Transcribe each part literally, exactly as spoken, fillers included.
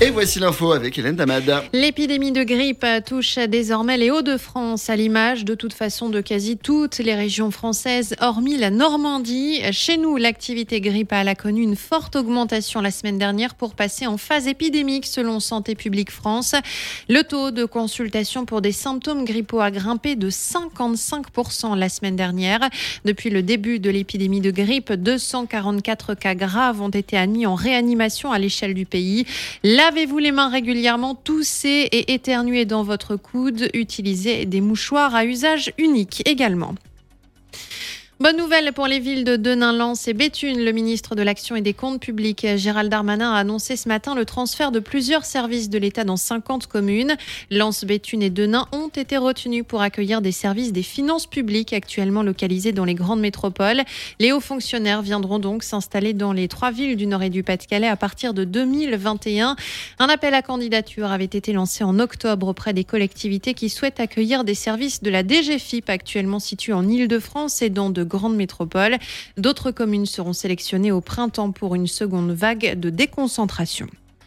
Et voici l'info avec Hélène Damad. L'épidémie de grippe touche désormais les Hauts-de-France, à l'image de toute façon de quasi toutes les régions françaises, hormis la Normandie. Chez nous, l'activité grippale a connu une forte augmentation la semaine dernière pour passer en phase épidémique selon Santé publique France. Le taux de consultation pour des symptômes grippaux a grimpé de cinquante-cinq pour cent la semaine dernière. Depuis le début de l'épidémie de grippe, deux cent quarante-quatre cas graves ont été admis en réanimation à l'échelle du pays. Lavez-vous les mains régulièrement, toussez et éternuez dans votre coude. Utilisez des mouchoirs à usage unique également. Bonne nouvelle pour les villes de Denain, Lens et Béthune. Le ministre de l'Action et des Comptes publics, Gérald Darmanin, a annoncé ce matin le transfert de plusieurs services de l'État dans cinquante communes. Lens, Béthune et Denain ont été retenus pour accueillir des services des finances publiques actuellement localisés dans les grandes métropoles. Les hauts fonctionnaires viendront donc s'installer dans les trois villes du Nord et du Pas-de-Calais à partir de deux mille vingt et un. Un appel à candidature avait été lancé en octobre auprès des collectivités qui souhaitent accueillir des services de la D G F I P actuellement situés en Île-de-France et dans de grandes métropoles. D'autres communes seront sélectionnées au printemps pour une seconde vague de déconcentration.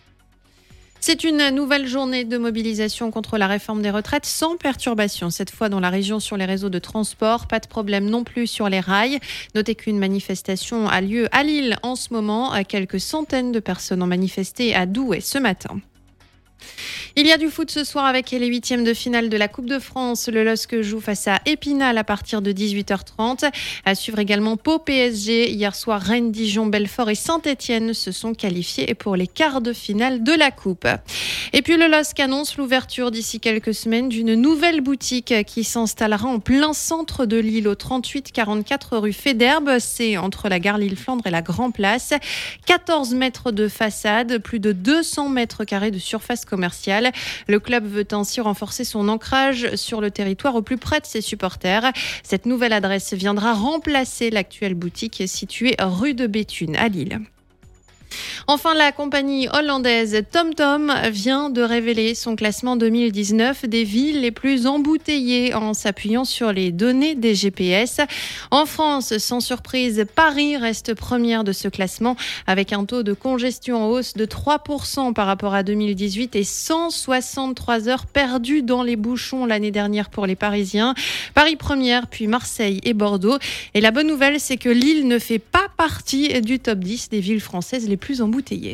C'est une nouvelle journée de mobilisation contre la réforme des retraites sans perturbation. Cette fois dans la région sur les réseaux de transport. Pas de problème non plus sur les rails. Notez qu'une manifestation a lieu à Lille en ce moment. Quelques centaines de personnes ont manifesté à Douai ce matin. Il y a du foot ce soir avec les huitièmes de finale de la Coupe de France. Le L O S C joue face à Épinal à partir de dix-huit heures trente. À suivre également Pau P S G. Hier soir, Rennes, Dijon, Belfort et Saint-Etienne se sont qualifiés pour les quarts de finale de la Coupe. Et puis le L O S C annonce l'ouverture d'ici quelques semaines d'une nouvelle boutique qui s'installera en plein centre de Lille au trente-huit quarante-quatre rue Féderbe. C'est entre la gare Lille-Flandre et la Grand Place. quatorze mètres de façade, plus de deux cents mètres carrés de surface commerciale. Le club veut ainsi renforcer son ancrage sur le territoire au plus près de ses supporters. Cette nouvelle adresse viendra remplacer l'actuelle boutique située rue de Béthune à Lille. Enfin, la compagnie hollandaise TomTom vient de révéler son classement deux mille dix-neuf des villes les plus embouteillées en s'appuyant sur les données des G P S. En France, sans surprise, Paris reste première de ce classement avec un taux de congestion en hausse de trois pour cent par rapport à deux mille dix-huit et cent soixante-trois heures perdues dans les bouchons l'année dernière pour les Parisiens. Paris première, puis Marseille et Bordeaux. Et la bonne nouvelle, c'est que Lille ne fait pas partie du top dix des villes françaises les plus embouteillées.